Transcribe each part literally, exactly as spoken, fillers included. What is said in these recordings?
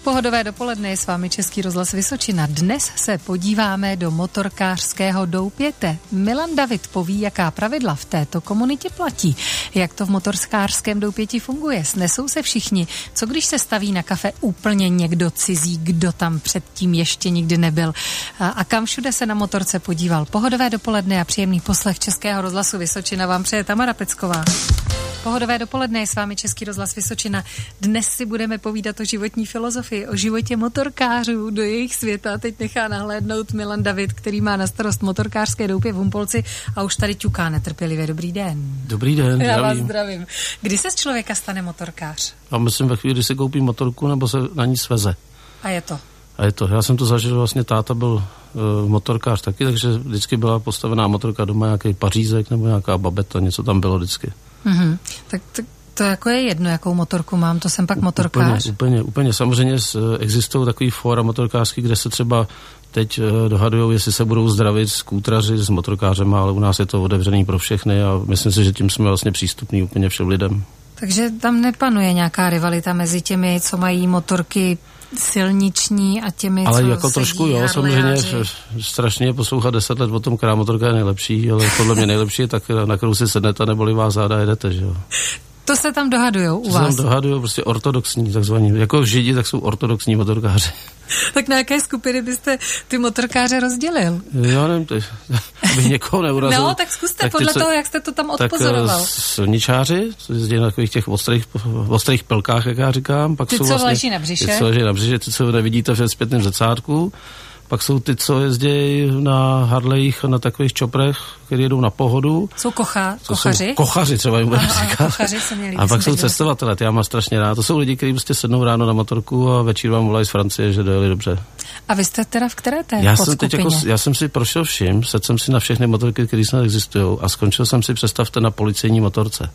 Pohodové dopoledne je s vámi Český rozhlas Vysočina. Dnes se podíváme do motorkářského doupěte. Milan David poví, jaká pravidla v této komunitě platí. Jak to v motorkářském doupěti funguje. Snesou se všichni. Co když se staví na kafe úplně někdo cizí, kdo tam předtím ještě nikdy nebyl. A, a kam všude se na motorce podíval. Pohodové dopoledne a příjemný poslech Českého rozhlasu Vysočina vám přeje Tamara Pecková. Pohodové dopoledne je s vámi Český rozhlas Vysočina. Dnes si budeme povídat o životní filozofii, o životě motorkářů, do jejich světa. Teď nechá nahlédnout Milan David, který má na starost motorkářské doupě v Humpolci a už tady ťuká netrpělivě. Dobrý den. Dobrý den, Já zdravím. vás zdravím. Kdy se z člověka stane motorkář? A myslím ve chvíli, kdy si koupí motorku nebo se na ní sveze. A je to? A je to. Já jsem to zažil, vlastně táta byl uh, motorkář taky, takže vždycky byla postavená motorka doma, nějaký pařízek nebo nějaká babeta, něco tam bylo vždycky. Mm-hmm. Tak, tak to jako je jedno, jakou motorku mám, to jsem pak motorkář. Úplně, úplně, úplně. Samozřejmě existují takový fóra motorkářský, kde se třeba teď uh, dohadujou, jestli se budou zdravit skútraři s motorkářem, ale u nás je to otevřený pro všechny a myslím si, že tím jsme vlastně přístupní úplně všem lidem. Takže tam nepanuje nějaká rivalita mezi těmi, co mají motorky silniční a těmi, ale co jako trošku, jo, samozřejmě strašně je poslouchat deset let o tom, která motorka je nejlepší, ale podle mě nejlepší je tak, na kterou si sednete, neboli vás záda jedete, že jo. To se tam dohadujou u to vás? To se tam dohadujou, prostě ortodoxní, takzvaní. Jako Židi, tak jsou ortodoxní motorkáři. Tak na jaké skupiny byste ty motorkáře rozdělil? Já nevím, ty, abych někoho neurazil. No, tak zkuste tak podle ty, toho, jak jste to tam odpozoroval. Tak silničáři, co jezdí na takových těch ostrých, ostrých pelkách, jak já říkám. Pak ty, jsou co vlastně, leží na břiše. Ty, co leží na břiše, ty, co nevidíte v zpětném zrcátku. Pak jsou ty, co jezdí na Harlejích a na takových čoprech, které jedou na pohodu. Jsou kocha, kochaři? Jsou kochaři třeba jim budeme říkat. Kochaři se mě líbí. A pak jsou cestovatelé, ty já mám strašně rád. To jsou lidi, kteří prostě sednou ráno na motorku a večer vám volají z Francie, že dojeli dobře. A vy jste teda v které té já jsem teď jako, já jsem si prošel vším, sedl jsem si na všechny motorky, které snad existují a skončil jsem si, představte, na policejní motorce.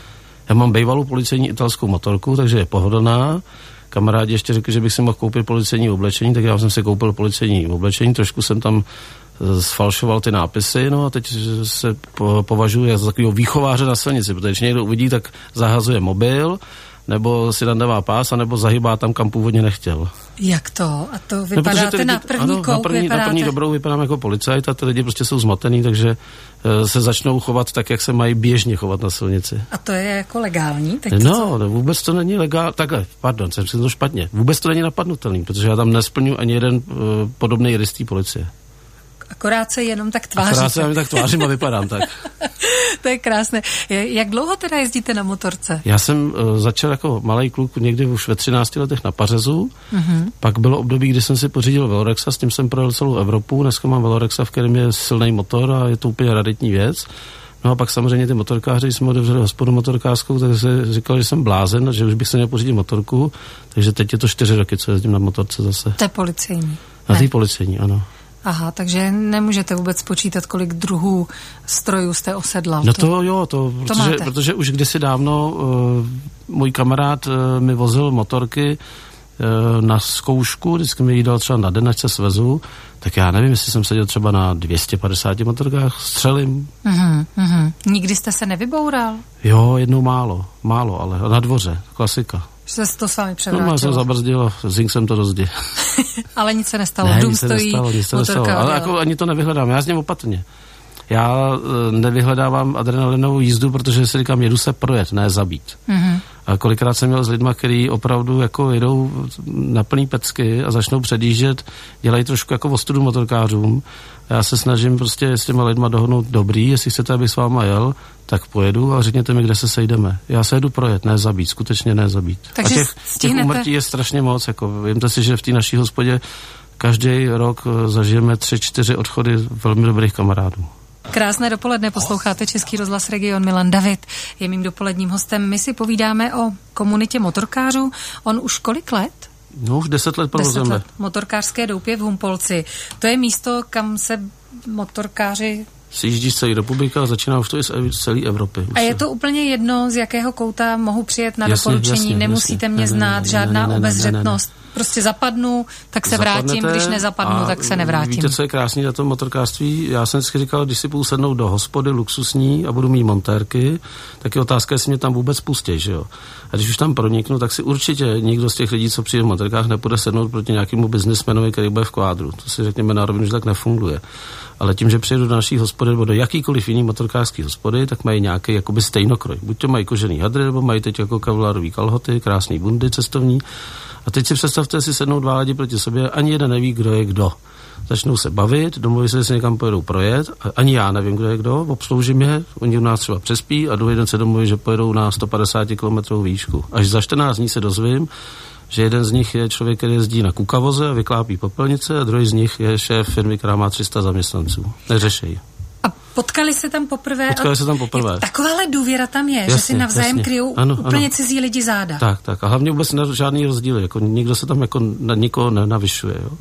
Já mám bývalou policejní italskou motorku, takže je pohodlná. Kamarádi ještě řekli, že bych si mohl koupit policejní oblečení, tak já jsem si koupil policejní oblečení, trošku jsem tam sfalšoval ty nápisy, no a teď se považuji za takového výchováře na silnici, protože když někdo uvidí, tak zahazuje mobil, nebo si nadává pás, nebo zahybá tam, kam původně nechtěl. Jak to? A to vypadáte no, na první ano, koup, na první, vypadáte... na první dobrou vypadám jako policajt a ty lidi prostě jsou zmatený, takže uh, se začnou chovat tak, jak se mají běžně chovat na silnici. A to je jako legální? Teď no, no, vůbec to není legální. Takhle, pardon, jsem si to špatně. Vůbec to není napadnutelný, protože já tam nesplňu ani jeden uh, podobný rys té policie. Akorát se jenom tak tváříte. Akorát se jenom tak tvářím a vypadám tak. To je krásné. Jak dlouho teda jezdíte na motorce? Já jsem uh, začal jako malej kluk někdy už ve třinácti letech na Pařezu. Mm-hmm. Pak bylo období, kdy jsem si pořídil Velorexa, s tím jsem projel celou Evropu. Dneska mám Velorexa, v kterém je silný motor a je to úplně raritní věc. No a pak samozřejmě ty motorkáři, když jsme otevřeli hospodu motorkářskou, tak se říkal, že jsem blázen, že už bych se měl pořídit motorku. Takže teď je to čtyři roky, co jezdím na motorce zase. To je policejní. Na té policejní, ano. Aha, takže nemůžete vůbec počítat, kolik druhů strojů jste osedlal. No to, to jo, to, to protože, protože už kdysi dávno uh, můj kamarád uh, mi vozil motorky uh, na zkoušku, vždycky mi jí dal třeba na den, ať se svezu, tak já nevím, jestli jsem seděl třeba na dvě stě padesát motorkách, střelím. Uh-huh, uh-huh. Nikdy jste se nevyboural? Jo, jednou málo, málo, ale na dvoře, klasika. Že se to s vámi převrátilo? No, jsem zabrzdil a zink jsem to do zdi. Ale nic se nestalo, ne, dům nic se stojí, nestalo, nic se motorka nestalo. Ale jako ani to nevyhledám, já s ním opatrně. Já uh, nevyhledávám adrenalinovou jízdu, protože si říkám, jedu se projet, ne zabít. Mm-hmm. A kolikrát jsem měl s lidma, kteří opravdu jako jedou na plný pecky a začnou předjíždět, dělají trošku jako ostudu motorkářům. Já se snažím prostě s těma lidma dohodnout dobrý, jestli chcete, abych s váma jel, tak pojedu a řekněte mi, kde se sejdeme. Já se jedu projet, ne zabít, skutečně ne zabít. Takže a těch, stihnete... těch úmrtí je strašně moc. Jako, vemte si, že v té naší hospodě každý rok zažijeme tři, čtyři odchody velmi dobrých kamarádů. Krásné dopoledne, posloucháte Český rozhlas Region. Milan David je mým dopoledním hostem. My si povídáme o komunitě motorkářů. On už kolik let? No už deset let provozujeme. Motorkářské doupě v Humpolci. To je místo, kam se motorkáři... Sjíždí z celé republiky a začíná už to i z celé Evropy. A je to úplně jedno, z jakého kouta mohu přijet na jasně, doporučení, jasně, nemusíte jasně. mě ne, znát, ne, žádná ne, ne, obezřetnost. Ne, ne, ne. prostě zapadnu, tak se vrátím, když nezapadnu, tak se nevrátím. Víte, co je krásný na tom motorkářství? Já jsem si říkal, když si půjdu sednout do hospody luxusní a budu mít montérky, tak je otázka, jestli mě tam vůbec pustí, že jo. A když už tam proniknu, tak si určitě nikdo z těch lidí, co přijde v motorkách, nepůjde sednout proti nějakému biznismenovi, který bude v kvádru. To si řekněme na rovinu, že tak nefunguje. Ale tím, že přijedu do naší hospody nebo do jakýkoliv jiný motorkářský hospody, tak mají nějaký jakoby stejnokroj. Buď to mají kožený hadry, nebo mají teď jako kevlarový kalhoty, krásný bundy cestovní. A teď si představte, si sednou dva lidi proti sobě, ani jeden neví, kdo je kdo. Začnou se bavit, domluví se, že se někam pojedou projet, ani já nevím, kdo je kdo, obsloužím je, oni u nás třeba přespí a druhý den se domluví, že pojedou na sto padesát kilometrů výšku. Až za čtrnáct dní se dozvím, že jeden z nich je člověk, který jezdí na kukavoze a vyklápí popelnice, a druhý z nich je šéf firmy, která má tři sta zaměstnanců. Neřešej. A potkali se tam poprvé? Potkali se tam poprvé. Je, takováhle důvěra tam je, jasně, že si navzájem kryjou úplně cizí lidi záda. Tak, tak. A hlavně vůbec na žádný rozdíl. Jako nikdo se tam jako na nikoho nenavyšuje. Jo?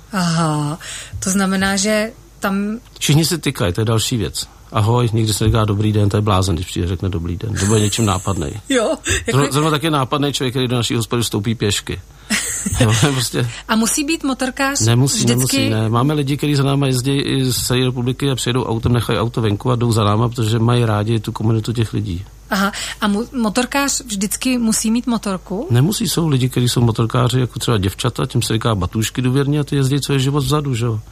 Aha, to znamená, že tam... Všichni si tykají, to je další věc. Ahoj, nikdy se říká dobrý den, to je blázen, když přijde, řekne dobrý den. To bude něčím nápadnej. Jo. Jako... Zrovna taky nápadnej člověk, který do naší hospody vstoupí pěšky. Jo, prostě... A musí být motorkář nemusí, vždycky? Nemusí, ne. Máme lidi, kteří za náma jezdí i z celé republiky a přijedou autem, nechají auto venku a jdou za náma, protože mají rádi tu komunitu těch lidí. Aha, a mu, motorkář vždycky musí mít motorku? Nemusí, jsou lidi, kteří jsou motorkáři, jako třeba děvčata, tím se říká batůžky důvěrně, a ty jezdí, co je život vzadu, že jo.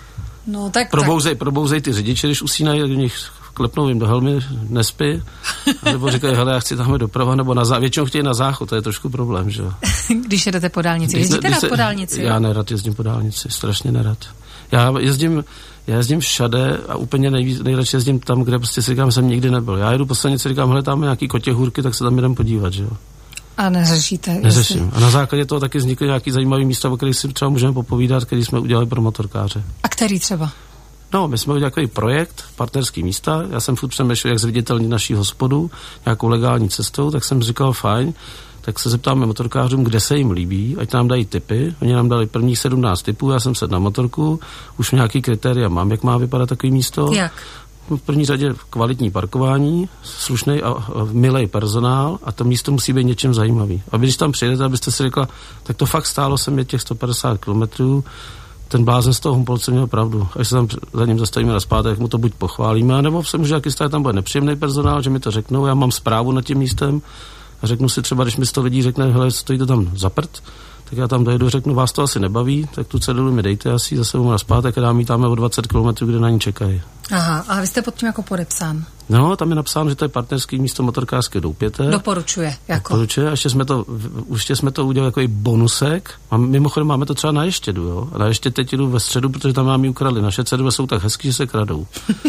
No, tak, probouzej, tak. probouzej ty řidiče, když usínají, tak do nich klepnou jim do helmy, nespí, nebo říkají, hele, já chci tamhle doprava, nebo na zá... většinou chtějí na záchod, to je trošku problém, že jo. Když jedete po dálnici, jezdíte rád se... po dálnici? Já nerad jezdím po dálnici, strašně nerad. Já jezdím, já jezdím všade a úplně nejvíc, nejradši jezdím tam, kde prostě si říkám, jsem nikdy nebyl. Já jedu po silnici, říkám, hele, tam je nějaký kotěhůrky, tak se tam jdem podívat, že jo. A neřešíte? Neřeším. Jestli... A na základě toho taky vznikly nějaký zajímavý místa, o kterých si třeba můžeme popovídat, který jsme udělali pro motorkáře. A který třeba? No, my jsme udělali takový projekt, partnerský místa, já jsem furt přemýšlel, jak zviditelnit naší hospodu nějakou legální cestou, tak jsem říkal, fajn, tak se zeptáme motorkářům, kde se jim líbí, ať nám dají tipy. Oni nám dali prvních sedmnáct tipů, já jsem sedl na motorku, už nějaký kritéria mám, jak má vypadat takový místo. Jak? V první řadě kvalitní parkování, slušný a, a milej personál a to místo musí být něčím zajímavý. A když tam přijedete, abyste si řekla, tak to fakt stálo se mě těch sto padesát kilometrů, ten blázen z toho Humpolce měl pravdu. Až se tam za ním zastavíme na zpátek, jak mu to buď pochválíme, nebo se může taky stát, tam bude nepříjemný personál, že mi to řeknou, já mám zprávu nad tím místem a řeknu si třeba, když mi sto lidí řekne, hele, stojí to tam za prd, tak já tam dojedu, řeknu, vás to asi nebaví, tak tu cedulu mi dejte, asi zase mu na zpátek a dám jí tam o dvacet kilometrů, kde na ní čekají. Aha, a vy jste pod tím jako podepsán? No, tam je napsáno, že to je partnerský místo motorkářské Doupěte. Doporučuje, jako. Doporučuje, a ještě jsme to, ještě jsme to udělali jako i bonusek. A mimochodem máme to třeba na Ještědu, jo. A na Ještě teď jdu ve středu, protože tam nám ji ukradli. Naše cedule jsou tak hezký, že se kradou.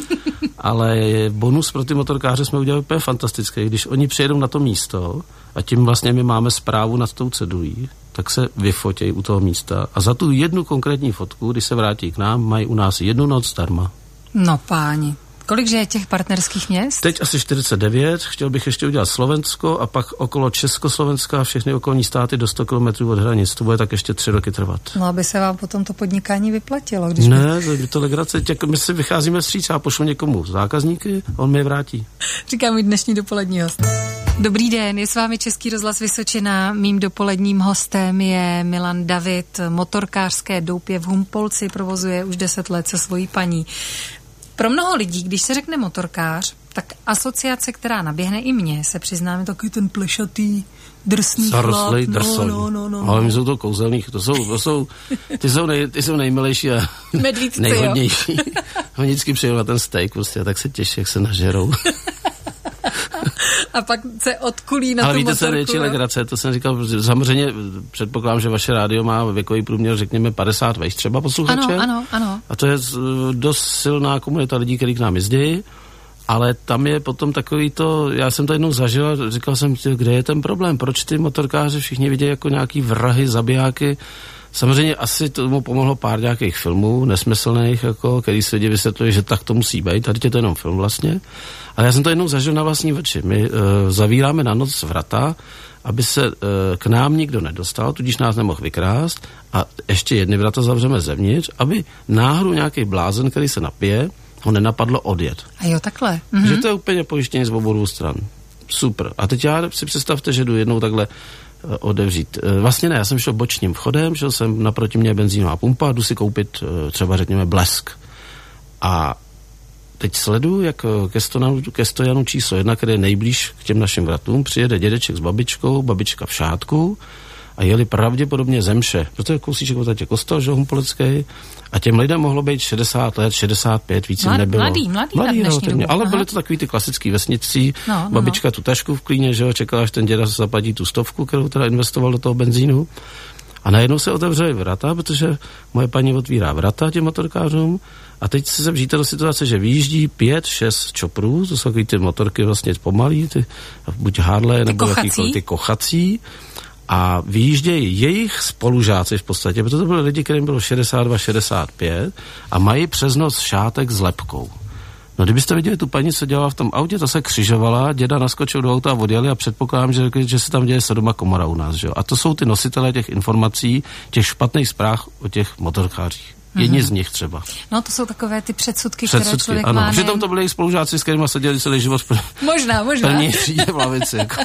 Ale bonus pro ty motorkáře jsme udělali úplně fantastický. Když oni přijedou na to místo a tím vlastně my máme zprávu nad tou cedulí, tak se vyfotějí u toho místa a za tu jednu konkrétní fotku, když se vrátí k nám, mají u nás jednu noc zdarma. No páni. Kolikže je těch partnerských měst? Teď asi čtyřicet devět, chtěl bych ještě udělat Slovensko a pak okolo Československa a všechny okolní státy do sto kilometrů od hranic. To bude tak ještě tři roky trvat. No, aby se vám potom to podnikání vyplatilo. Když ne, by... to legrace. Těk, my si vycházíme vstříc a pošlu někomu zákazníky, on mi je vrátí. Říká můj dnešní dopolední host. Dobrý den, je s vámi Český rozhlas Vysočina. Mým dopoledním hostem je Milan David, motorkářské doupě v Humpolci, provozuje už deset let se svojí paní. Pro mnoho lidí, když se řekne motorkář, tak asociace, která naběhne i mně, se přiznáme takový ten plešatý, drsný chlap. No, no, no, no. Ale my jsou to kouzelný, to jsou, to jsou, ty jsou, nej, ty jsou nejmilejší a medvídci, nejhodnější. Oni vždycky přijou na ten steak prostě a tak se těší, jak se nažerou. A pak se odkulí na ale tu víte, motorku. Ale víte, co je největší legrace, to jsem říkal, samozřejmě předpokládám, že vaše rádio má věkový průměr, řekněme, padesát vejš třeba posluchače. Ano, ano, ano. A to je dost silná komunita lidí, kteří k nám jezdí, ale tam je potom takový to, já jsem to jednou zažil a říkal jsem, kde je ten problém, proč ty motorkáři všichni vidějí jako nějaký vrahy, zabijáky. Samozřejmě asi tomu pomohlo pár nějakých filmů nesmyslných, jako, který se lidi vysvětlili, že tak to musí být. Tady je to jenom film vlastně. Ale já jsem to jednou zažil na vlastní oči. My uh, zavíráme na noc vrata, aby se uh, k nám nikdo nedostal, tudíž nás nemohl vykrást a ještě jedny vrata zavřeme zevnitř, aby náhodou nějaký blázen, který se napije, ho nenapadlo odjet. A jo, takhle. Mhm. Že to je úplně pojištění z obou stran. Super. A teď já si představte, že jdu jednou takhle odevřít. Vlastně ne, já jsem šel bočním vchodem, šel jsem naproti mě benzínová pumpa, jdu si koupit třeba řekněme Blesk. A teď sleduju, jak ke stojanu, ke stojanu číslo jedna, který je nejblíž k těm našim vratům, přijede dědeček s babičkou, babička v šátku a jeli pravděpodobně Zemše, protože kousíček od tatě Kostel, že humpolecký, a těm lidem mohlo být šedesát let, šedesát pět, víc jim nebylo. Mladý, mladý, mladý na dnešní dobu. Ale Aha. byly to takový ty klasický vesnicí, no, no, babička no. tu tašku v klíně, že jo, čekala, až ten děda zaplatí tu stovku, kterou teda investoval do toho benzínu. A najednou se otevřely vrata, protože moje paní otvírá vrata těm motorkářům a teď se vžijte do situace, že vyjíždí pět, šest čoprů, to jsou takový ty motorky vlastně pomalý, ty, buď Harley, nebo jakýkoliv ty kochací, a vyjíždějí jejich spolužáci v podstatě, protože to byly lidi, kterým bylo šedesát dva, šedesát pět a mají přes noc šátek s lepkou. No kdybyste viděli tu paní, co dělala v tom autě, to se křižovala, děda naskočil do auta a odjeli a předpokládám, že, že se tam děje Sodoma Gomora u nás. Že? A to jsou ty nositelé těch informací, těch špatných zpráv o těch motorkářích. Jedni mm-hmm. z nich třeba. No to jsou takové ty předsudky, předsudky které člověk ano. má. Přitom to byli jejich spolužáci, s kterými seděli celý život v možná, možná. první třídě v lavici. Jako.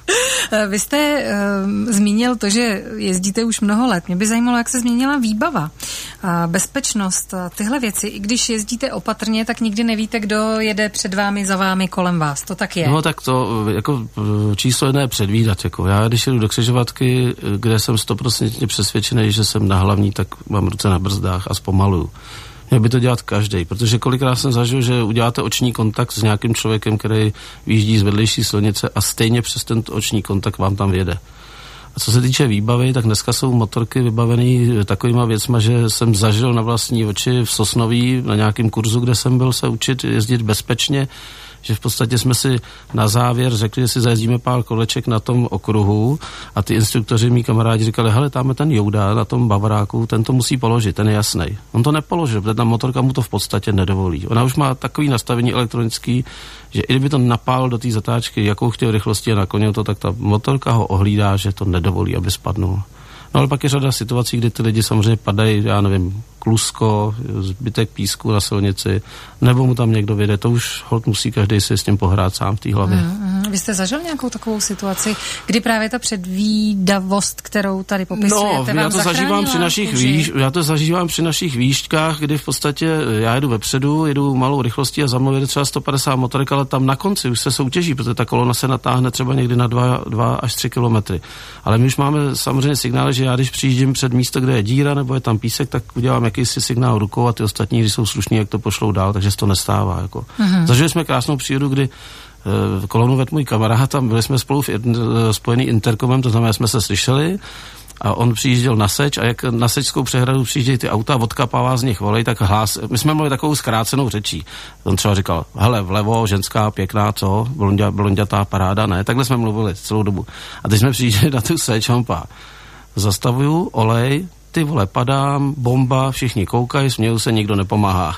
Vy jste uh, zmínil to, že jezdíte už mnoho let. Mě by zajímalo, jak se změnila výbava, uh, bezpečnost, uh, tyhle věci. I když jezdíte opatrně, tak nikdy nevíte, kdo jede před vámi, za vámi, kolem vás. To tak je. No tak to jako číslo jedné je předvídat. Jako. Já když jedu do křižovatky, kde jsem stoprocentně přesvědčený, že jsem na hlavní, tak mám ruce na brzdách a zpomaluju. Měl by to dělat každý, protože kolikrát jsem zažil, že uděláte oční kontakt s nějakým člověkem, který vyjíždí z vedlejší silnice a stejně přes ten oční kontakt vám tam jede. A co se týče výbavy, tak dneska jsou motorky vybavený takovýma věcma, že jsem zažil na vlastní oči v Sosnoví na nějakém kurzu, kde jsem byl se učit jezdit bezpečně, že v podstatě jsme si na závěr řekli, že si zajezdíme pár koleček na tom okruhu a ty instruktoři, mý kamarádi říkali, hele, tam je ten Jouda na tom Bavaráku, ten to musí položit, ten je jasnej. On to nepoložil, protože ta motorka mu to v podstatě nedovolí. Ona už má takový nastavení elektronický, že i kdyby to napál do té zatáčky, jakou chtěl rychlosti a naklonil to, tak ta motorka ho ohlídá, že to nedovolí, aby spadnul. No ale pak je řada situací, kdy ty lidi samozřejmě padají, já nevím, klusko, zbytek písku na silnici, nebo mu tam někdo vyjde, to už holt musí každý si s tím pohrát sám v té hlavě. Mm, mm. Vy jste zažil nějakou takovou situaci, kdy právě ta předvídavost, kterou tady popisujete, no, já to zažívám při našich výš, já to zažívám při našich výšťkách, kdy v podstatě já jedu vepředu, jedu malou rychlostí a za mnou jede třeba sto padesát motorek, ale tam na konci už se soutěží, protože ta kolona se natáhne třeba někdy na dva až tři kilometry. Ale my už máme samozřejmě signály, že já když přijíždím před místo, kde je díra nebo je tam písek, tak udělám jakýsi signál rukou a ty ostatní, když jsou slušní, jak to pošlou dál, takže se to nestává. Jako. Mm-hmm. Zažili jsme krásnou přírodu, kdy uh, kolonu vedl můj kamarád, tam byli jsme spolu v uh, spojený interkomem, to znamená, jsme se slyšeli a on přijížděl na seč a jak na sečskou přehradu přijíždějí ty auta, odkapává z nich volej, tak hlás, my jsme mluvili takovou zkrácenou řečí. On třeba říkal, hele, vlevo, ženská, pěkná, co? Blondia, blondětá paráda, ne? Takhle jsme mluvili celou dobu. A teď jsme přijížděli na tu seč, honpa. Zastavuju, olej, ty vole, padám, bomba, všichni koukají, smějou se, nikdo nepomáhá.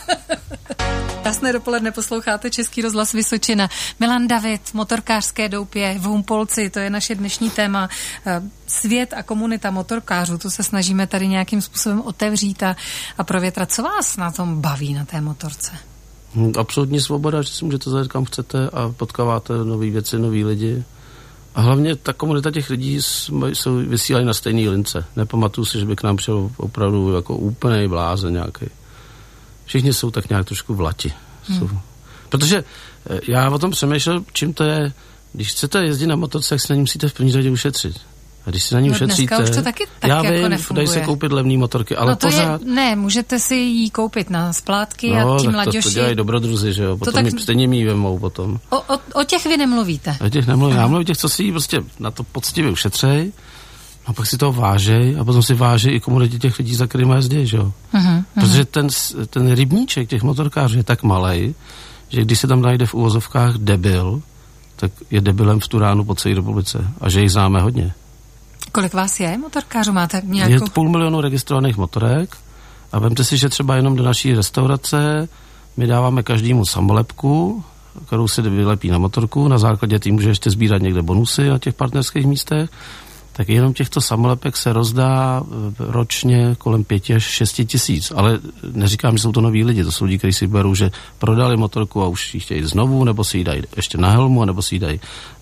Krásné dopoledne, posloucháte Český rozhlas Vysočina. Milan David, motorkářské doupě v Humpolci, to je naše dnešní téma. Svět a komunita motorkářů, to se snažíme tady nějakým způsobem otevřít a, a provětrat. Co vás na tom baví, na té motorce? Absolutní svoboda, že si můžete zajet kam chcete a potkáváte nový věci, nový lidi. A hlavně ta komunita těch lidí jsou vysílají na stejné lince. Nepamatuju si, že by k nám přišel opravdu jako úplnej blázen nějaký. Všichni jsou tak nějak trošku v lati. Hmm. Protože já o tom přemýšlel, čím to je, když chcete jezdit na motorce, tak si na ní musíte v první řadě ušetřit. A když si na ní no ušetříte, už to taky tak já jako vím, nefunguje. dají se koupit levný motorky, ale no to pořád... Je, ne, můžete si ji koupit na splátky no, a ti tak mladěši... to, to dělají dobrodruzi, že jo, potom tak... mi stejně mý vemou potom. O, o, o těch vy nemluvíte. O těch nemluvím, já mluvím o těch, co si prostě na to poctivě ušetřej, a pak si to vážej a potom si vážej i komunitě těch lidí, za kterýma jezdí, že jo. Uh-huh, Protože ten, ten rybníček těch motorkářů je tak malej, že když se tam najde v uvozovkách debil, tak je debilem v tu ránu po celé republice a že jich známe hodně. Kolik vás je motorkářů? Máte nějakou... Je půl milionu registrovaných motorek a vemte si, že třeba jenom do naší restaurace my dáváme každému samolepku, kterou si vylepí na motorku, na základě tým může ještě sbírat někde bonusy na těch partnerských místech, tak jenom těchto samolepek se rozdá ročně kolem pěti až šesti tisíc. Ale neříkám, že jsou to noví lidi, to jsou lidi, kteří si berou, že prodali motorku a už ji chtějí znovu, nebo si ji dají ještě na helmu, nebo si ji dají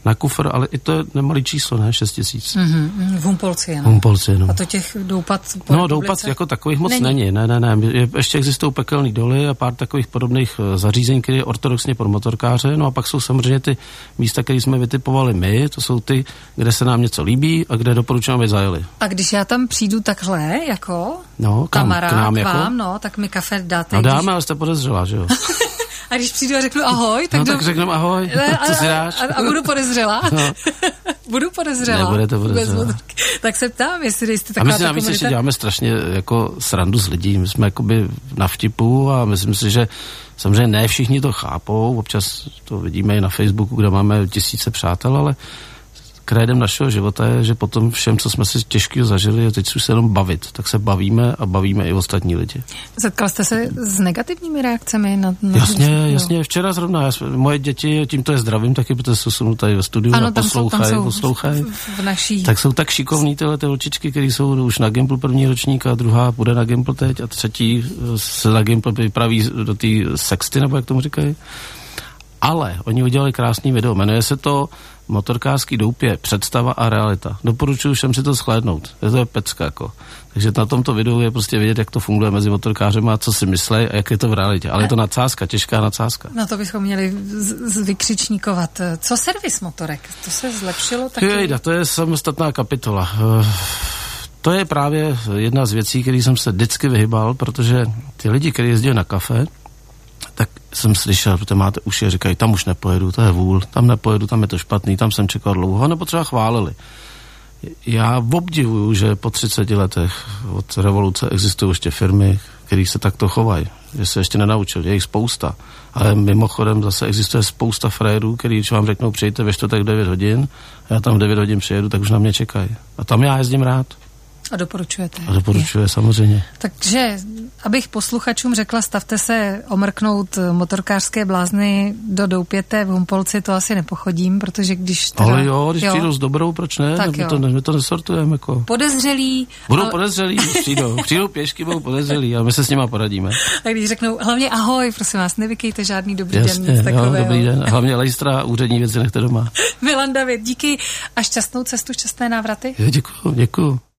Na kufr, ale i to je nemalý číslo, ne? šest tisíc. Mm-hmm, v Humpolci jenom. Humpolci jenom. A to těch doupat po No, doupat jako takových moc není. není. Ne, ne, ne. Je, ještě existují pekelný doly a pár takových podobných zařízení, které je ortodoxně pro motorkáře. No a pak jsou samozřejmě ty místa, které jsme vytipovali my. To jsou ty, kde se nám něco líbí a kde doporučujeme, aby zajeli. A když já tam přijdu takhle, jako no, kam, kamarád k nám, k jako? vám, no, tak mi kafe dáte. No dáme, když... ale jste podezřelá, že jo? A když přijdu a řeknu ahoj, tak... No do... tak řeknu ahoj, a, co si dáš? A, a budu podezřelá? No. Budu podezřelá? Nebude to podezřelá. Tak se ptám, jestli jste taková... A my si navíc ještě děláme strašně jako srandu z lidí. My jsme jakoby na vtipu a myslím si, že samozřejmě ne všichni to chápou. Občas to vidíme i na Facebooku, kde máme tisíce přátel, ale krédem našeho života je, že potom všem, co jsme si těžkého zažili, a teď už se jenom bavit, tak se bavíme a bavíme i ostatní lidi. Setkal jste se s negativními reakcemi na... na jasně, život? jasně, včera zrovna, já, moje děti, tímto je zdravím, taky protože jsou tady ve studiu ano, a poslouchají, poslouchají. V naší... Tak jsou tak šikovní tyhle ty holčičky, které jsou už na Gimplu první ročník a druhá půjde na Gimpl teď a třetí se na Gimpl vypraví do té sexty, nebo jak tomu říkají. Ale oni udělali krásný video, jmenuje se to Motorkářský doupě, představa a realita. Doporučuji všem si to shlédnout. Je to je pecka, jako. Takže na tomto videu je prostě vidět, jak to funguje mezi motorkářem a co si myslí a jak je to v realitě. Ale je to nadsázka, těžká nadsázka. No to bychom měli z- z- vykřičníkovat. Co servis motorek? To se zlepšilo taky? Jejda, to je samostatná kapitola. To je právě jedna z věcí, které jsem se vždycky vyhybal, protože ty lidi, kteří jezdí na kafe, tak jsem slyšel, protože máte uši a říkají, tam už nepojedu, to je vůl, tam nepojedu, tam je to špatný, tam jsem čekal dlouho, nebo třeba chválili. Já obdivuju, že po třiceti letech od revoluce existují ještě firmy, které se takto chovají, že se ještě nenaučili, je jich spousta. Ale mimochodem zase existuje spousta frérů, který, když vám řeknou, přijďte ve čtvrtek devět hodin, a já tam v devět hodin přijedu, tak už na mě čekají. A tam já jezdím rád. A doporučujete? A doporučuje, je. samozřejmě. Takže, abych posluchačům řekla, stavte se omrknout motorkářské blázny do Doupěte v Humpolci, to asi nepochodím, protože když... Teda, ale jo, když jo. přijdou s dobrou, proč ne? Tak my, to, my to nesortujeme, jako. Podezřelí. Budou ale... podezřelí, přijdou. Přijdou pěšky, budou podezřelí a my se s nima poradíme. A když řeknou, hlavně ahoj, prosím vás, nevykejte žádný dobrý Jasně, den, nic takového. Jo, dobrý den. A hlavně lejstra, úřední věci nechte doma. Milan David, díky a šťastnou cestu, šťastné návraty. Jo, děkuju, děkuju.